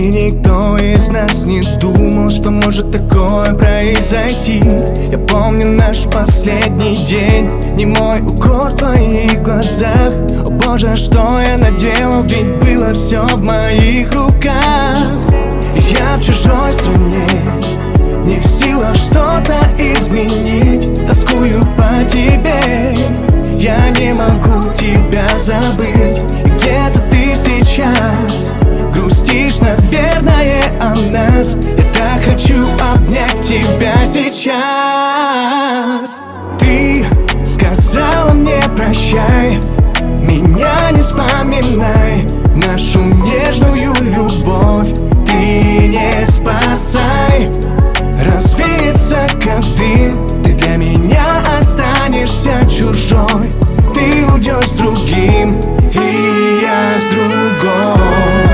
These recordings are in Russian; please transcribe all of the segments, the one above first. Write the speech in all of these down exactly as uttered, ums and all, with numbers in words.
И никто из нас не думал, что может такое произойти. Я помню наш последний день, немой укор в твоих глазах. О боже, что я наделал, ведь было все в моих руках. Я в чужой стране, не в силах что-то изменить. Тоскую по тебе, я не могу тебя забыть. И где-то ты сейчас грустишь, наверное, о нас. Я так хочу обнять тебя сейчас. Ты сказала мне прощай, меня не вспоминай. Нашу нежную любовь ты не спасай. Развеется как дым, ты для меня останешься чужой. Ты уйдешь с другим, и я с другой.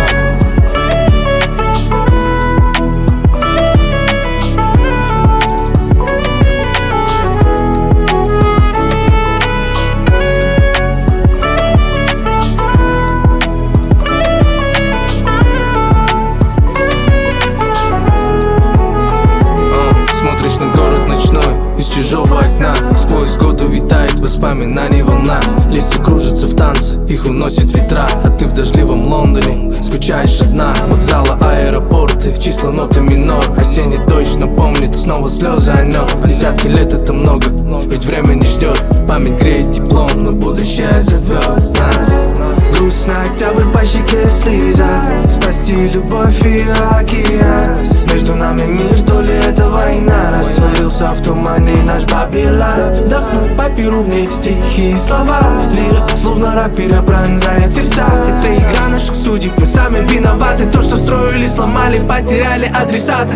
Из чужого окна сквозь годы витает воспоминаний волна. Листья кружатся в танце, их уносит ветра. А ты в дождливом Лондоне скучаешь одна. Вокзалы, аэропорты, числа ноты минор. Осенний дождь напомнит снова слезы о нем. Десятки лет это много, ведь время не ждет. Память греет теплом, но будущее зовет нас. Грустно, октябрь по щеке слеза. Спасти любовь и океан. Между нами мир, то ли это война. Растворился в тумане наш Бабилон. Вдохнул по перу в ней стихи и слова. Лира, словно рапира, пронзает сердца. Это игра наших судеб, мы сами виноваты. То, что строили, сломали, потеряли адресаты.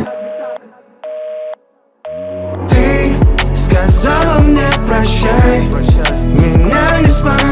Ты сказала мне прощай, меня не вспоминай.